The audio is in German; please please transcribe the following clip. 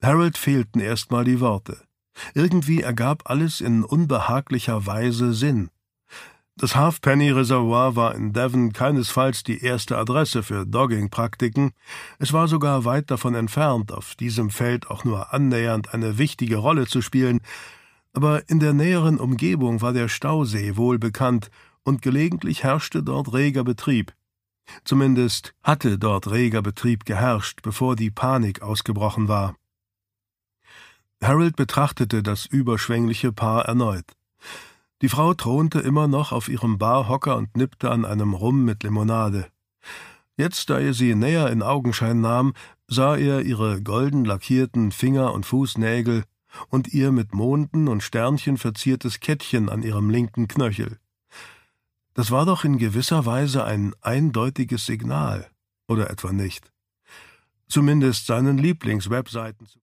Harold fehlten erstmal die Worte. Irgendwie ergab alles in unbehaglicher Weise Sinn. Das Halfpenny-Reservoir war in Devon keinesfalls die erste Adresse für Dogging-Praktiken. Es war sogar weit davon entfernt, auf diesem Feld auch nur annähernd eine wichtige Rolle zu spielen. Aber in der näheren Umgebung war der Stausee wohl bekannt und gelegentlich herrschte dort reger Betrieb. Zumindest hatte dort reger Betrieb geherrscht, bevor die Panik ausgebrochen war. Harold betrachtete das überschwängliche Paar erneut. Die Frau thronte immer noch auf ihrem Barhocker und nippte an einem Rum mit Limonade. Jetzt, da er sie näher in Augenschein nahm, sah er ihre golden lackierten Finger- und Fußnägel und ihr mit Monden und Sternchen verziertes Kettchen an ihrem linken Knöchel. Das war doch in gewisser Weise ein eindeutiges Signal, oder etwa nicht? Zumindest seinen Lieblingswebseiten